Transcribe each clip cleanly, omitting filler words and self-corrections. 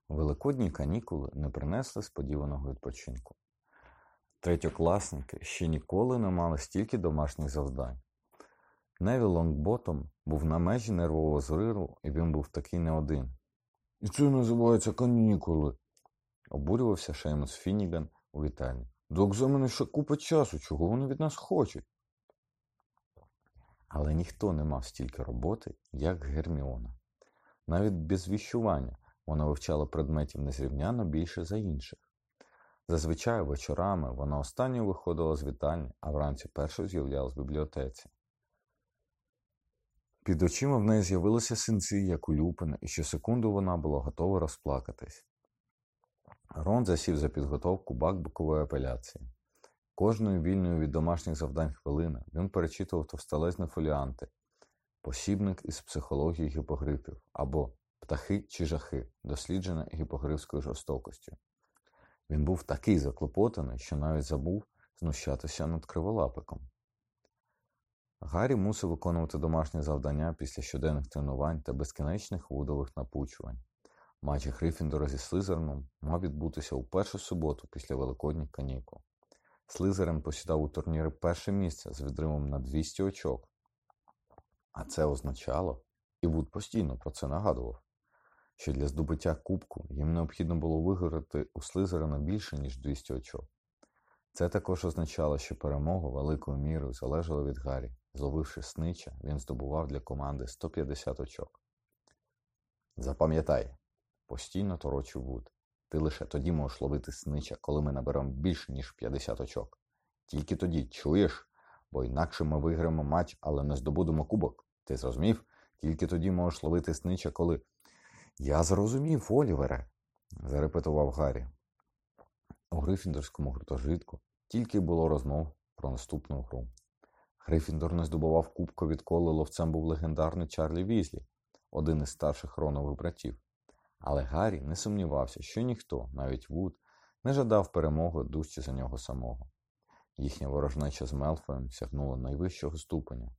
Великодні канікули не принесли сподіваного відпочинку. Третьокласники ще ніколи не мали стільки домашніх завдань. Невіл Лонгботом був на межі нервового зриву, і він був такий не один. «І це називається канікули», – обурювався Шеймус Фінніган у вітальні. «До екзамену ще купа часу, чого вони від нас хочуть?» Але ніхто не мав стільки роботи, як Герміона. Навіть без віщування вона вивчала предметів незрівняно більше за інших. Зазвичай вечорами вона останньою виходила з вітальні, а вранці першою з'являлась в бібліотеці. Під очима в неї з'явилися синці, як у Люпина, і щосекунду вона була готова розплакатись. Рон засів за підготовку бак-бокової апеляції. Кожною вільною від домашніх завдань хвилини він перечитував товстелезні фоліанти, посібник із психології гіпогрифів або «Птахи чи жахи. Дослідження гіпогрифською жорстокостю». Він був такий заклопотаний, що навіть забув знущатися над криволапиком. Гаррі мусив виконувати домашні завдання після щоденних тренувань та безкінечних вудових напучувань. Матч Гриффіндора зі Слизерином мав відбутися у першу суботу після великодніх канікул. Слизерин посідав у турнірі перше місце з відривом на 200 очок. А це означало, і Вуд постійно про це нагадував, що для здобуття кубку їм необхідно було виграти у Слизерина більше, ніж 200 очок. Це також означало, що перемога великою мірою залежала від Гаррі. Зловивши снича, він здобував для команди 150 очок. «Запам'ятай», – постійно торочив Вуд, – «ти лише тоді можеш ловити снича, коли ми наберемо більше, ніж 50 очок. Тільки тоді, чуєш? Бо інакше ми виграємо матч, але не здобудемо кубок. Ти зрозумів? Тільки тоді можеш ловити снича, коли...» «Я зрозумів, Олівере», – зарепетував Гаррі. У Гриффіндорському гуртожитку тільки було розмов про наступну гру. Гриффіндор не здобував кубка, відколи ловцем був легендарний Чарлі Візлі, один із старших Ронових братів. Але Гаррі не сумнівався, що ніхто, навіть Вуд, не жадав перемоги дужче за нього самого. Їхня ворожнеча з Мелфоєм сягнула найвищого ступеня.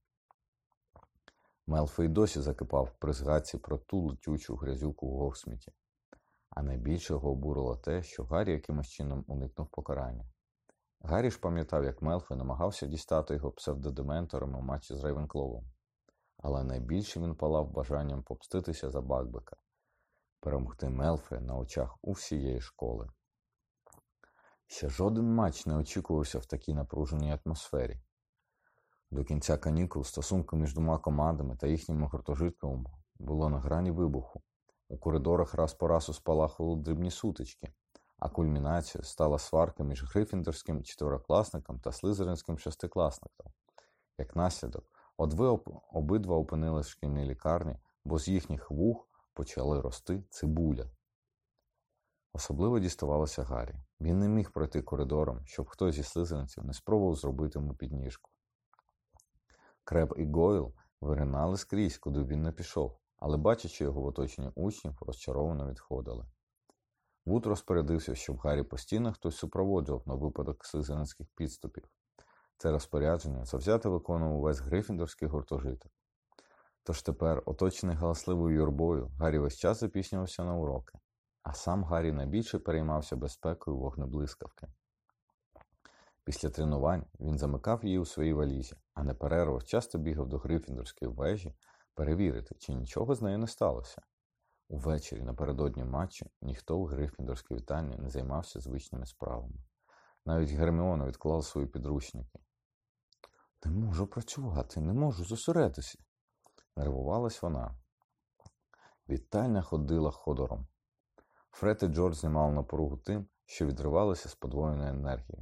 Мелфой досі закипав при згадці про ту летючу грязюку у Гогсміті. А найбільше його обурило те, що Гаррі якимось чином уникнув покарання. Гаррі ж пам'ятав, як Мелфой намагався дістати його псевдодементорами у матчі з Рейвенкловом. Але найбільше він палав бажанням помститися за Бакбека, перемогти Мелфоя на очах у всієї школи. Ще жоден матч не очікувався в такій напруженій атмосфері. До кінця канікул стосунки між двома командами та їхніми гуртожитками було на грані вибуху. У коридорах раз по разу спалахували дрібні сутички, а кульмінацією стала сварка між гриффіндорським четверокласником та слизеринським шестикласником. Як наслідок, обидва опинились в шкільній лікарні, бо з їхніх вух почали рости цибуля. Особливо діставалося Гаррі. Він не міг пройти коридором, щоб хтось зі слизеринців не спробував зробити йому підніжку. Креб і Гойл виринали скрізь, куди він не пішов, але, бачачи його в оточенні учнів, розчаровано відходили. Вуд розпорядився, щоб Гаррі постійно хтось супроводжував на випадок слизеринських підступів. Це розпорядження завзято виконував увесь гриффіндорський гуртожиток. Тож тепер, оточений галасливою юрбою, Гаррі весь час запізнювався на уроки, а сам Гаррі найбільше переймався безпекою вогнеблискавки. Після тренувань він замикав її у своїй валізі, а на перервах часто бігав до Гриффіндорської вежі перевірити, чи нічого з нею не сталося. Увечері напередодні матчу ніхто в Гриффіндорській вітальні не займався звичними справами. Навіть Герміона відклала свої підручники. «Не можу працювати, не можу зосередитися», – нервувалась вона. Вітальня ходила ходором. Фред і Джордж знімали напругу тим, що відривалися з подвоєною енергією.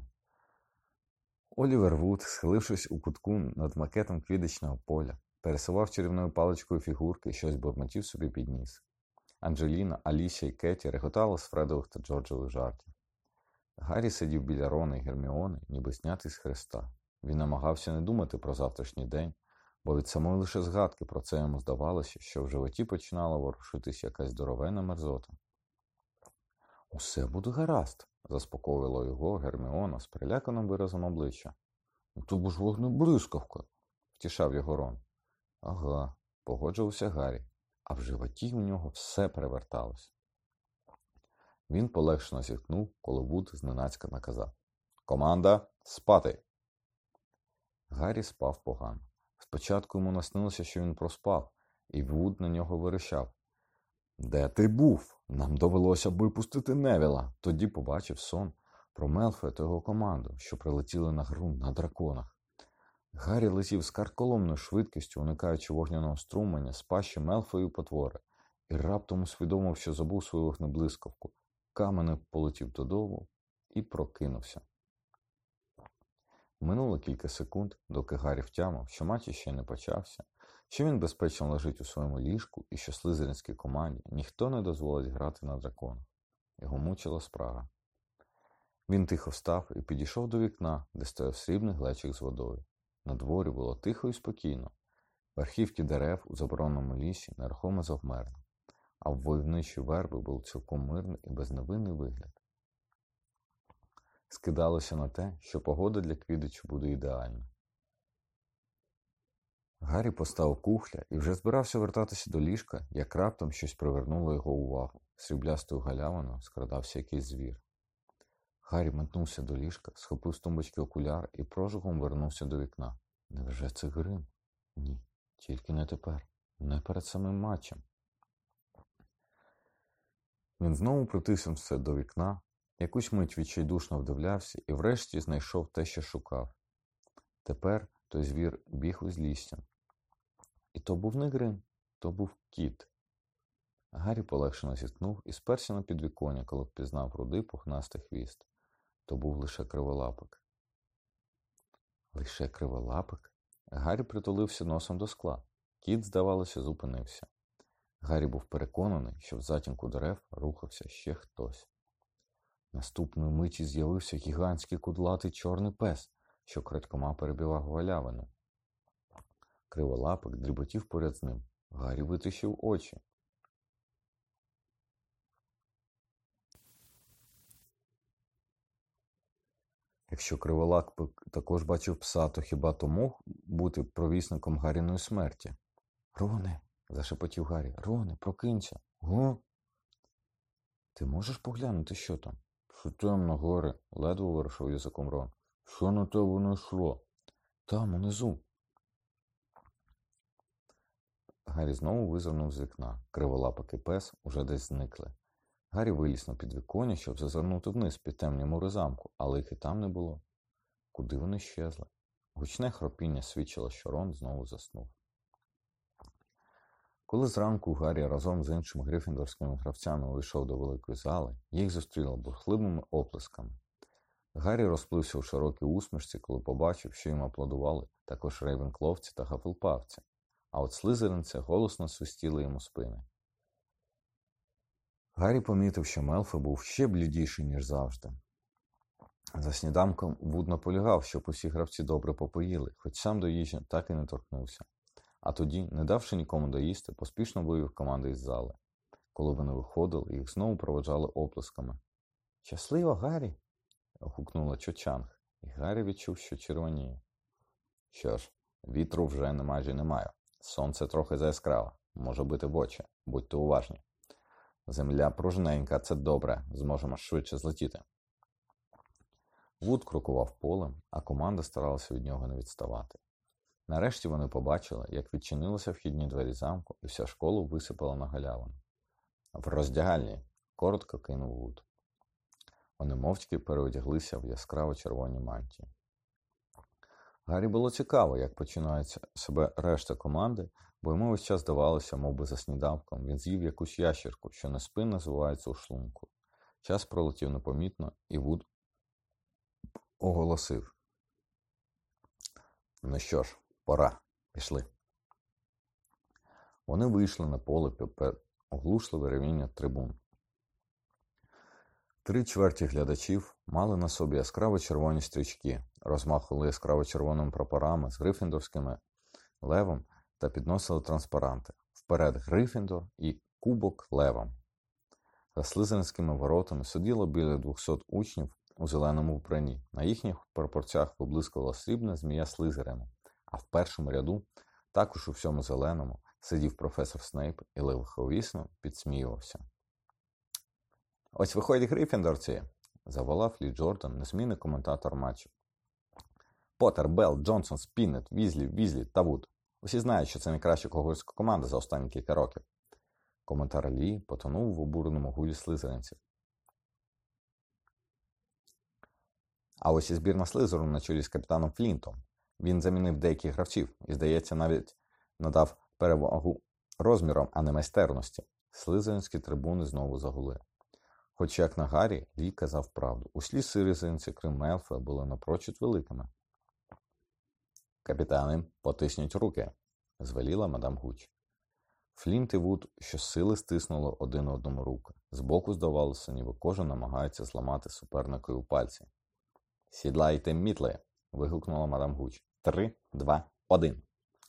Олівер Вуд, схилившись у кутку над макетом квіддичного поля, пересував чарівною паличкою фігурки і щось бурмотів собі під ніс. Анджеліна, Алісія і Кеті реготали з Фредових та Джорджових жартів. Гаррі сидів біля Рона і Герміони, ніби знятий з хреста. Він намагався не думати про завтрашній день, бо від самої лише згадки про це йому здавалося, що в животі починала ворушитись якась здоровенна мерзота. «Усе буде гаразд», – заспокоїла його Герміона з переляканим виразом обличчя. «То ж вогнеблискавка», – втішав його Рон. «Ага», – погоджувався Гаррі, а в животі у нього все переверталось. Він полегшено зітхнув, коли Вуд зненацька наказав: «Команда, спати!» Гаррі спав погано. Спочатку йому наснилося, що він проспав, і Вуд на нього вирішав: «Де ти був? Нам довелося б випустити Невіла!» Тоді побачив сон про Мелфоя та його команду, що прилетіли на ґрунт на драконах. Гаррі летів з карколомною швидкістю, уникаючи вогняного струменя з пащі Мелфою потвори, і раптом усвідомив, що забув свою вогнеблискавку. Каменем полетів додому і прокинувся. Минуло кілька секунд, доки Гаррі втямив, що матч ще не почався, що він безпечно лежить у своєму ліжку і що слизеринській команді ніхто не дозволить грати на драконах. Його мучила спрага. Він тихо встав і підійшов до вікна, де стояв срібний глечик з водою. На дворі було тихо і спокійно. Верхівки дерев у забороненому лісі нерухомо завмерли, а в войовничі верби був цілком мирний і безневинний вигляд. Скидалося на те, що погода для квіддичу буде ідеальна. Гаррі поставив кухля і вже збирався вертатися до ліжка, як раптом щось привернуло його увагу. Сріблястою галявиною скрадався якийсь звір. Гаррі метнувся до ліжка, схопив з тумбочки окуляр і прожогом вернувся до вікна. Невже це грим? Ні, тільки не тепер, не перед самим матчем. Він знову притиснувся до вікна, якусь мить відчайдушно вдивлявся і врешті знайшов те, що шукав. Тепер той звір біг узліссям. І то був не грим, то був кіт. Гаррі полегшено зітхнув і сперся на підвіконня, коли впізнав рудий пухнастий хвіст. То був лише криволапик. Лише криволапик? Гаррі притулився носом до скла. Кіт, здавалося, зупинився. Гаррі був переконаний, що в затінку дерев рухався ще хтось. Наступної миті з'явився гігантський кудлатий чорний пес, що крадькома перебігав галявину. Криволапик дріботів поряд з ним. Гаррі витріщив очі. Якщо Криволапик також бачив пса, то хіба то мог бути провісником Гарріної смерті? «Роне!» – зашепотів Гаррі. «Роне, прокинься!» «Го?» «Ти можеш поглянути, що там?» «Що темно, горе?» – ледве вирушив язиком Рон. «Що на те воно йшло?» «Там, унизу!» Гаррі знову визирнув з вікна. Криволапик і пес уже десь зникли. Гаррі виліз на підвіконня, щоб зазирнути вниз під темні мури замку, але їх і там не було. Куди вони щезли? Гучне хропіння свідчило, що Рон знову заснув. Коли зранку Гаррі разом з іншими грифіндорськими гравцями увійшов до великої зали, їх зустріло бурхливими оплесками. Гаррі розплився у широкій усмішці, коли побачив, що їм аплодували також рейвенкловці та гафелпавці, а от слизеринці голосно свистіли йому спини. Гаррі помітив, що Мелфой був ще блідіший, ніж завжди. За сніданком Вуд наполягав, щоб усі гравці добре попоїли, хоч сам до їжі так і не торкнувся. А тоді, не давши нікому доїсти, поспішно вивів команди із зали. Коли вони виходили, їх знову проводжали оплесками. «Щасливо, Гаррі!» – гукнула Чо-Чанг, і Гаррі відчув, що червоніє. «Що ж, вітру вже майже немає. Сонце трохи заяскраве, може бити в очі, будьте уважні. Земля пружненька, це добре, зможемо швидше злетіти». Вуд крокував полем, а команда старалася від нього не відставати. Нарешті вони побачили, як відчинилися вхідні двері замку, і вся школа висипала на галявину. «В роздягальні!» – коротко кинув Вуд. Вони мовчки переодяглися в яскраво червоні мантії. Гаррі було цікаво, як починається себе решта команди, бо йому весь час здавалося, мов би за сніданком, він з'їв якусь ящірку, що неспинно звивається у шлунку. Час пролетів непомітно, і Вуд оголосив: «Ну що ж, пора, пішли». Вони вийшли на поле під оглушливе ревіння трибун. 3/4 глядачів мали на собі яскраво-червоні стрічки, розмахували яскраво-червоними прапорами з грифіндорськими левом та підносили транспаранти. Вперед Грифіндор і Кубок левом. За слизеринськими воротами сиділо біля 200 учнів у зеленому вбранні. На їхніх прапорцях виблискувала срібна змія Слизерину, а в першому ряду, також у всьому зеленому, сидів професор Снейп і лиховісно підсміювався. Ось виходять грифіндорці, заволав Лі Джордан, незмінний коментатор матчу. Поттер, Белл, Джонсон, Спіннет, Візлі та Вуд. Усі знають, що це найкраща когорська команда за останні кілька років. Коментар Лі потонув в обуреному гулі слизеринців. А ось і збірна Слизерину на чолі з капітаном Флінтом. Він замінив деяких гравців і, здається, навіть надав перевагу розмірам, а не майстерності. Слизеринські трибуни знову загули. Хоч як на Гаррі, Лі казав правду. Усі слизеринці, крім Мелфоя, були напрочуд великими. «Капітани, потисніть руки», – звеліла мадам Гуч. Флінт і Вуд щосили стиснули один одному руки. Збоку здавалося, ніби кожен намагається зламати суперникові пальці. «Сідлайте мітли!» – вигукнула мадам Гуч. 3, 2, 1.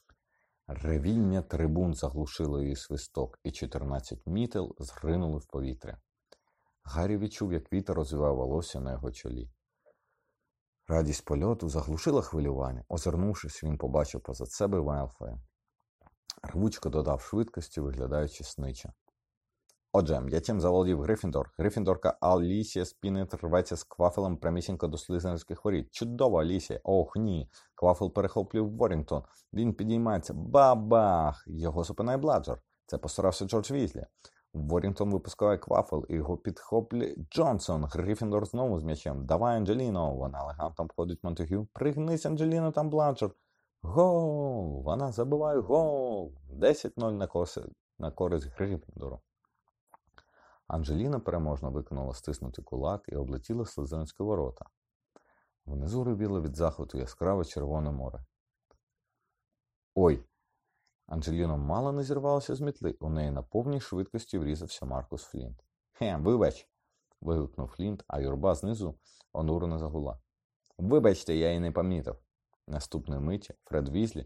Ревіння трибун заглушило її свисток, і 14 мітел зринули в повітря. Гаррі відчув, як вітер розвивав волосся на його чолі. Радість польоту заглушила хвилювання. Озирнувшись, він побачив позад себе Мелфоя. Рвучко додав швидкості, виглядаючи снича. Отже, м'ячем заволодів Грифіндор. Грифіндорка Алісія Спіннет рветься з Квафелем прямісінько до слизеринських воріт. Чудово, Алісія! Ох, ні! Квафел перехоплює Ворінгтон. Він підіймається. Бабах! Його зупинає Бладжер. Це постарався Джордж Візлі. Ворінгтон випускає Квафел, і його підхоплює Джонсон. Грифіндор знову з м'ячем. Давай, Анджеліно! Вона елегантно обходить Монтегю. Пригнись, Анджеліно, там Бладжер. Гол! Вона забиває гол! 10-0 на користь Грифіндору. Анджеліна переможно виконала стиснутий кулак і облетіла слизеринські ворота. Внизу ревіло від захвату яскраве червоне море. Ой! Анджеліна мало не зірвалася з мітли. У неї на повній швидкості врізався Маркус Флінт. Вибач! Вигукнув Флінт, а юрба знизу онурено загула. Вибачте, я її не помітив. Наступної миті Фред Візлі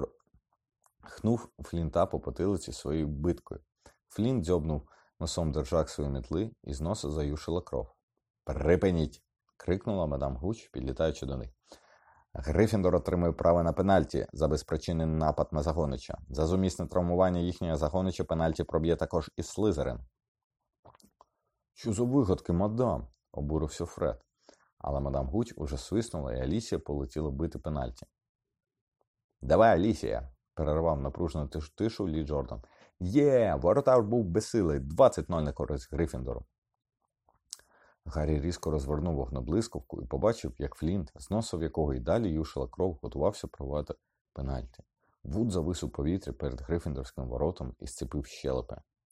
хнув Флінта по потилиці своєю биткою. Флінт дзьобнув носом держак своєї мітли і з носа заюшила кров. «Припиніть!» – крикнула мадам Гуч, підлітаючи до них. Грифіндор отримує право на пенальті за безпричинний напад на Загонича. За зумісне травмування їхнього Загонича пенальті проб'є також і Слизерин. «Що за вигадки, мадам?» – обурився Фред. Але мадам Гуч уже свиснула, і Алісія полетіла бити пенальті. «Давай, Алісія!» – перервав напружену тишу Лі Джордан. Воротар був безсилий. 20-0 на користь Грифіндору. Гаррі різко розвернув вогнеблискавку і побачив, як Флінт, з носа в якого й далі юшила кров, готувався проводити пенальті. Вуд завис у повітрі перед грифіндорським воротом і зціпив щелепи.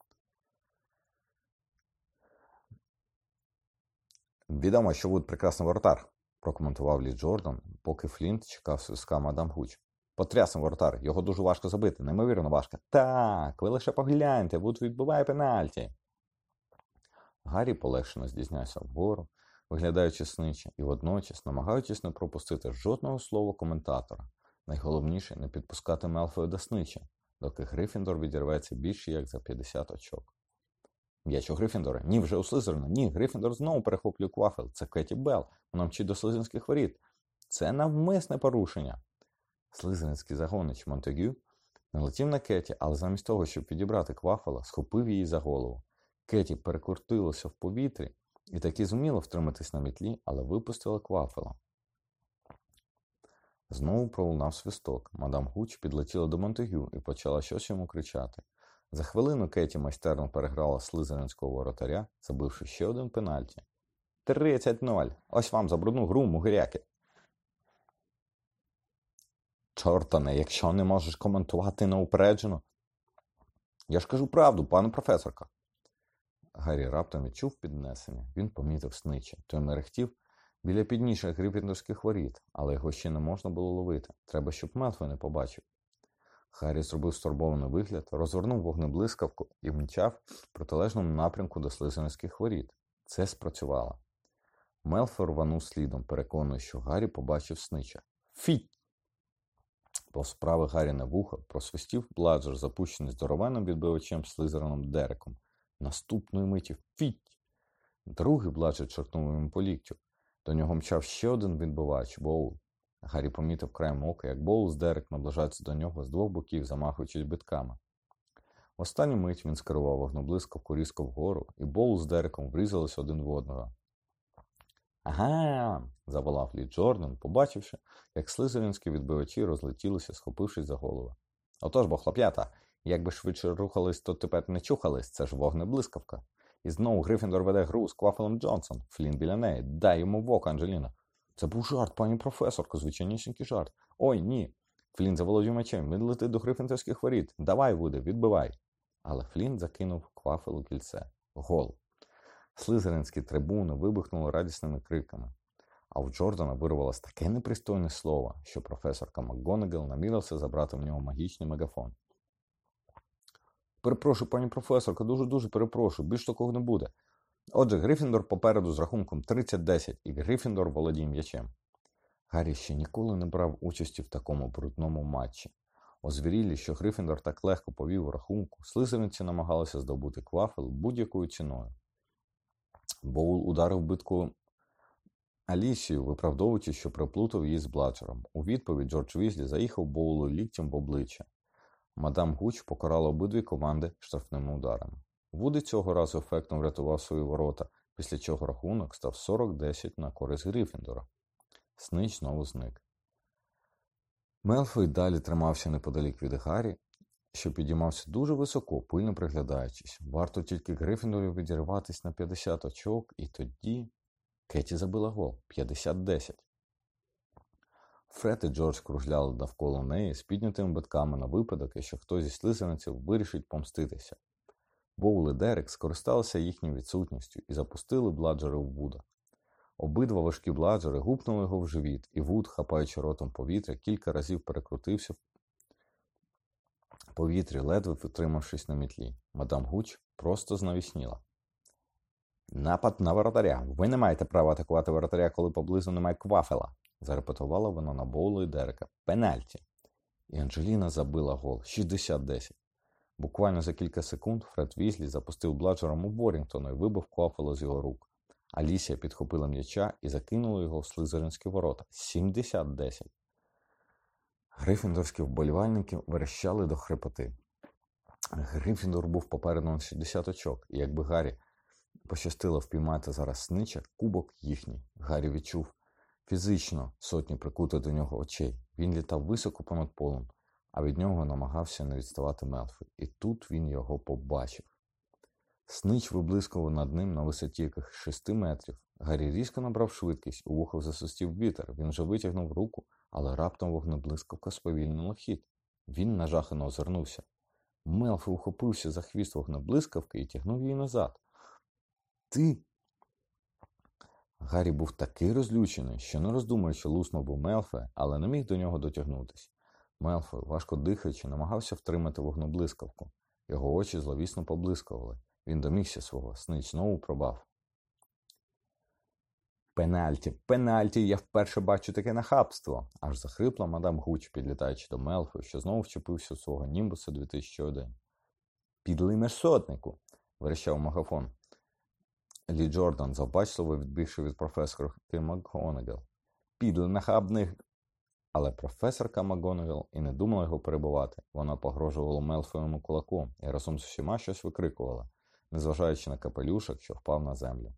«Відомо, що Вуд прекрасний воротар», – прокоментував Лі Джордан, поки Флінт чекав свистка мадам Гуч. «Потрясний воротар, його дуже важко забити, неймовірно важко». «Так, ви лише погляньте, Вуд відбиває пенальті». Гаррі полегшено здійнявся вгору, виглядаючи снича, і водночас намагаючись не пропустити жодного слова коментатора. Найголовніше – не підпускати Мелфоя до снича, доки Грифіндор відірветься більше як за 50 очок. «М'яч у Грифіндора? Ні, вже у Слизерина. Ні, Грифіндор знову перехоплює Квафел. Це Кеті Белл. Вона мчить до слизеринських воріт. Це навмисне порушення». Слизеринський загонич Монтегю налетів на Кеті, але замість того, щоб підібрати Квафела, схопив її за голову. Кеті перекрутилася в повітрі і таки зуміла втриматись на мітлі, але випустила Квафела. Знову пролунав свисток. Мадам Гуч підлетіла до Монтегю і почала щось йому кричати. За хвилину Кеті майстерно переграла слизеринського воротаря, забивши ще один пенальті. 30-0! Ось вам за брудну гру, мугиряки! Чортане, якщо не можеш коментувати неупереджено. Я ж кажу правду, пане професорка. Гаррі раптом відчув піднесення. Він помітив снича. Той мерехтів біля підніжжя грифіндорських воріт, але його ще не можна було ловити. Треба, щоб Мелфой не побачив. Гаррі зробив стурбований вигляд, розвернув вогнеблискавку і вмчав в протилежному напрямку до слизеринських воріт. Це спрацювало. Мелфой рванув слідом, переконуючи, що Гаррі побачив снича. «Фіть!» Повз праве Гарріне вухо просвистів Бладжер, запущений здоровенним відбивачем Слизерином Дереком. Наступної миті «Фіть!» Другий Бладжер чортнув йому по ліктю. До нього мчав ще один відбивач – Боул. Гаррі помітив краєм ока, як Боул з Дерек наближаються до нього з двох боків, замахуючись битками. В останню мить він скерував вогнеблискавку різко вгору, і Боул з Дереком врізались один в одного. «Ага!» – заволав Лі Джордан, побачивши, як слизеринські відбивачі розлетілися, схопившись за голови. «Отож бо, хлоп'ята, якби швидше рухались, то тепер не чухались, це ж вогнеблискавка. І знову Грифіндор веде гру з Квафелем Джонсон, Флін біля неї, дай йому в око, Анджеліна». «Це був жарт, пані професорко, звичайнісінький жарт». «Ой, ні». Флін заволодів м'ячем, він летить до грифіндорських воріт. «Давай, Вуде, відбивай». Але Флін закинув Квафелу кільце. Гол. Слизеринські трибуни вибухнули радісними криками. А у Джордана вирвалось таке непристойне слово, що професорка МакГонагал намірився забрати в нього магічний мегафон. «Перепрошую, пані професорка, дуже-дуже перепрошую, більш такого не буде. Отже, Грифіндор попереду з рахунком 30-10, і Грифіндор володіє м'ячем». Гаррі ще ніколи не брав участі в такому брудному матчі. Озвірілі, що Грифіндор так легко повів у рахунку, слизеринці намагалися здобути Квафел будь-якою ціною. Боул ударив битку Алісію, виправдовуючи, що приплутав її з Бладжером. У відповідь Джордж Візлі заїхав Боулу ліктем в обличчя. Мадам Гуч покарала обидві команди штрафними ударами. Вуди цього разу ефектно врятував свої ворота, після чого рахунок став 40-10 на користь Грифіндора. Снич знову зник. Мелфой далі тримався неподалік від Гаррі, що підіймався дуже високо, пильно приглядаючись. Варто тільки Грифіндору відірватися на 50 очок, і тоді Кеті забила гол. 50-10. Фред і Джордж кружляли навколо неї з піднятими битками на випадок, якщо хтось зі слизеринців вирішить помститися. Боул і Дерек скористалися їхньою відсутністю і запустили Бладжера в Вуда. Обидва важкі Бладжери гупнули його в живіт, і Вуд, хапаючи ротом повітря, кілька разів перекрутився в повітрі, ледве втримавшись на мітлі. Мадам Гуч просто знавісніла. «Напад на воротаря! Ви не маєте права атакувати воротаря, коли поблизу немає Квафела!» Зарепетувала вона на Боула і Дерека. «Пенальті!» І Анджеліна забила гол. 60-10. Буквально за кілька секунд Фред Візлі запустив Бладжером у Борінгтона і вибив Квафела з його рук. Алісія підхопила м'яча і закинула його в слизеринські ворота. 70-10. Грифіндорські вболівальники верещали до хрипоти. Грифіндор був попереду на 60 очок, і якби Гаррі пощастило впіймати зараз снича, кубок їхній. Гаррі відчув фізично сотні прикутих до нього очей. Він літав високо понад полем, а від нього намагався не відставати Мелфой. І тут він його побачив. Снич виблискував над ним на висоті яких 6 метрів. Гаррі різко набрав швидкість, у вухо засвистів вітер. Він вже витягнув руку, але раптом вогнеблискавка сповільнила хід. Він нажахано озирнувся. Мелфой ухопився за хвіст вогнеблискавки і тягнув її назад. «Ти!» Гаррі був такий розлючений, що не роздумуючи луснув був Мелфоя, але не міг до нього дотягнутися. Мелфой, важко дихаючи, намагався втримати вогнеблискавку. Його очі зловісно поблискували. Він домігся свого, Снич знову пробав. «Пенальті! Пенальті! Я вперше бачу таке нахабство!» Аж захрипла мадам Гуч, підлітаючи до Мелфою, що знову вчепився у свого Німбуса 2001. «Підлий мерсотнику!» – верещав магафон. Лі Джордан, завбачливо відбігши від професорки МакГонагал. «Підлий нахабний!» Але професорка МакГонагал і не думала його перебивати. Вона погрожувала Мелфоєвому кулаком і разом з усіма щось викрикувала, незважаючи на капелюшок, що впав на землю.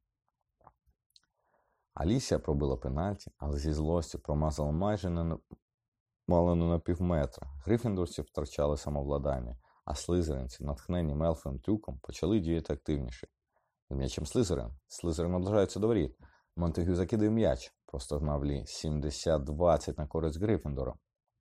Алісія пробила пенальті, але зі злості промазала мало не на півметра. Грифіндорці втрачали самовладання, а слизеринці, натхнені Мелфоєм трюком, почали діяти активніше. З м'ячем Слизерин. Слизерин наближається до воріт. Монтегю закидає м'яч. Простогнав Лі. 70-20 на користь Грифіндора.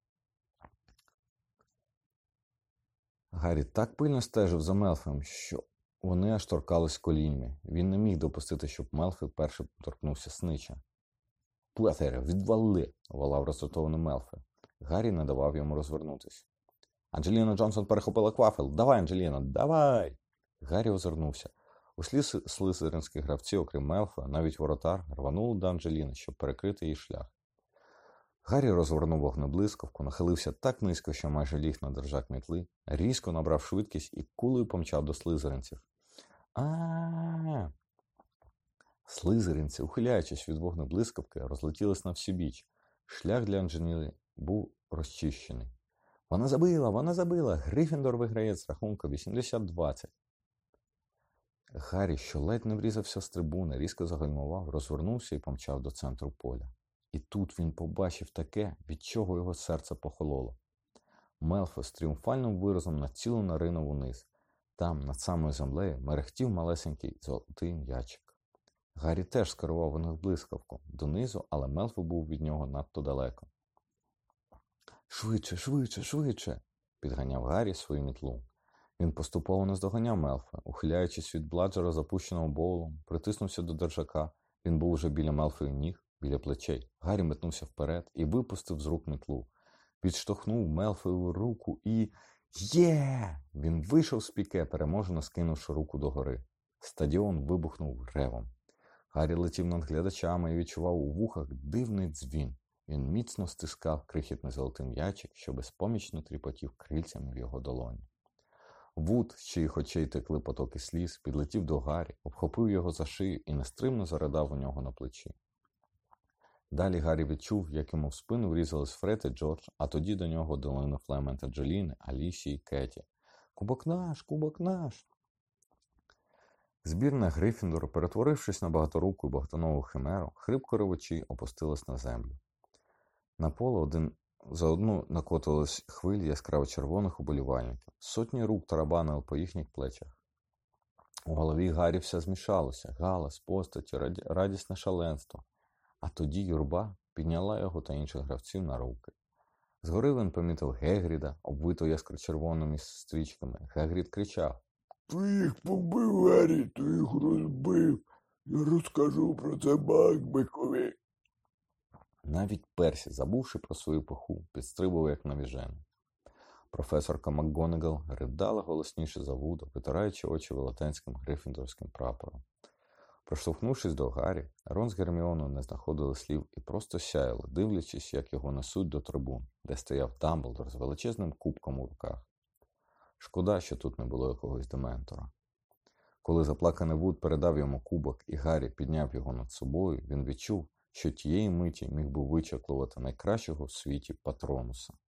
Гаррі так пильно стежив за Мелфоєм, що вони аж торкались коліньми. Він не міг допустити, щоб Мелфой перший торкнувся Снича. «Плетере, відвали!» – волав роздратований Мелфой. Гаррі не давав йому розвернутися. «Анджеліна Джонсон перехопила Квафел! Давай, Анджеліна, давай!» Гаррі озирнувся. Усі слизеринські гравці, окрім Мелфоя, навіть воротар, рванули до Анджеліни, щоб перекрити її шлях. Гаррі розвернув вогнеблискавку, нахилився так низько, що майже ліг на держак мітли, різко набрав швидкість і кулею помчав до слизеринців. А-а-а! Слизеринці, ухиляючись від вогнеблискавки, розлетілись на всі біч. Шлях для Анджеліни був розчищений. Вона забила! Грифіндор виграє з рахунку 80-20. Гаррі, що ледь не врізався з трибуни, різко загальмував, розвернувся і помчав до центру поля. І тут він побачив таке, від чого його серце похололо. Мелфой з тріумфальним виразом націлено ринув униз. Там, над самою землею, мерехтів малесенький золотий м'ячик. Гаррі теж скерував у них блискавку донизу, але Мелфой був від нього надто далеко. «Швидше, швидше, швидше!» – підганяв Гаррі свою мітлу. Він поступово наздоганяв Мелфоя, ухиляючись від Бладжера, запущеного боулом, притиснувся до держака. Він був уже біля Мелфою ніг, біля плечей. Гаррі метнувся вперед і випустив з рук мітлу. Підштовхнув Мелфоєву руку і... Є! Він вийшов з піке, переможено скинувши руку догори. Стадіон вибухнув ревом. Гаррі летів над глядачами і відчував у вухах дивний дзвін. Він міцно стискав крихітний золотий м'ячик, що безпомічно тріпотів крильцями в його долоні. Вуд, з чиїх очей текли потоки сліз, підлетів до Гаррі, обхопив його за шию і нестримно заридав у нього на плечі. Далі Гаррі відчув, як йому в спину врізались Фред і Джордж, а тоді до нього долинув Лемент та Джоліни, Алісі і Кеті. «Кубок наш! Кубок наш!» Збірна Гриффіндору, перетворившись на багаторуку і багатонову химеру, хрипко ревучи, опустилась на землю. На поле один за одну накотились хвилі яскраво-червоних уболівальників. Сотні рук тарабанили по їхніх плечах. У голові Гаррі все змішалося. Галас, постаті, радісне шаленство. А тоді юрба підняла його та інших гравців на руки. Згори він помітив Гегріда, обвитого яскро-червоними стрічками. Гегрід кричав: «Ти їх побив, Гаррі, ти їх розбив. Я розкажу про це Бакбекові». Навіть Персі, забувши про свою пиху, підстрибував як навіжений. Професорка МакГонагал ридала голосніше за Вуда, витираючи очі велетенським грифіндорським прапором. Проштовхнувшись до Гаррі, Рон з Герміоною не знаходили слів і просто сяяли, дивлячись, як його несуть до трибун, де стояв Дамблдор з величезним кубком у руках. Шкода, що тут не було якогось дементора. Коли заплаканий Вуд передав йому кубок і Гаррі підняв його над собою, він відчув, що тієї миті міг би вичаклувати найкращого в світі Патронуса.